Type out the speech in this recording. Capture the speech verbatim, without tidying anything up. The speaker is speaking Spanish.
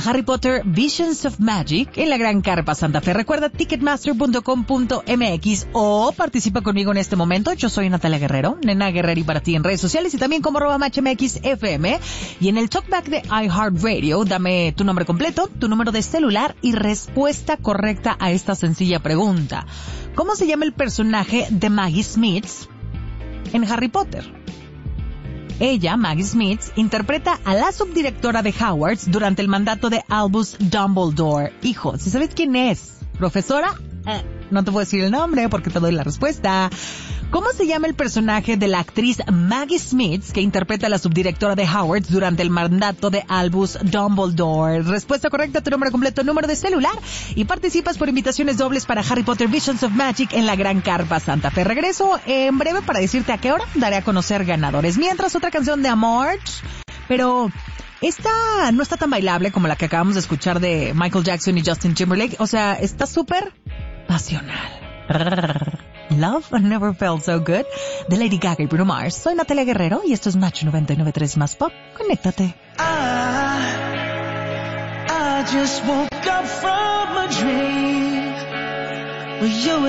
Harry Potter Visions of Magic en la Gran Carpa Santa Fe. Recuerda ticketmaster punto com punto m x o participa conmigo en este momento. Yo soy Natalia Guerrero, Nena Guerreri para ti en redes sociales y también como arroba matchmxfm. Y en el talkback de iHeartRadio, dame tu nombre completo, tu número de celular y respuesta correcta a esta sencilla pregunta. ¿Cómo se llama el personaje de Maggie Smith en Harry Potter? Ella, Maggie Smith, interpreta a la subdirectora de Hogwarts durante el mandato de Albus Dumbledore. Hijo, ¿si sabes quién es? ¿Profesora? Eh, no te puedo decir el nombre porque te doy la respuesta. ¿Cómo se llama el personaje de la actriz Maggie Smith que interpreta a la subdirectora de Hogwarts durante el mandato de Albus Dumbledore? Respuesta correcta, tu nombre completo, número de celular y participas por invitaciones dobles para Harry Potter Visions of Magic en la Gran Carpa Santa Fe. Regreso en breve para decirte a qué hora daré a conocer ganadores. Mientras, otra canción de amor, pero esta no está tan bailable como la que acabamos de escuchar de Michael Jackson y Justin Timberlake. O sea, está súper pasional. Love Never Felt So Good de Lady Gaga y Bruno Mars. Soy Natalia Guerrero y esto es Match noventa y nueve punto tres más Pop. Conéctate. I, I just woke up from a dream. Well, you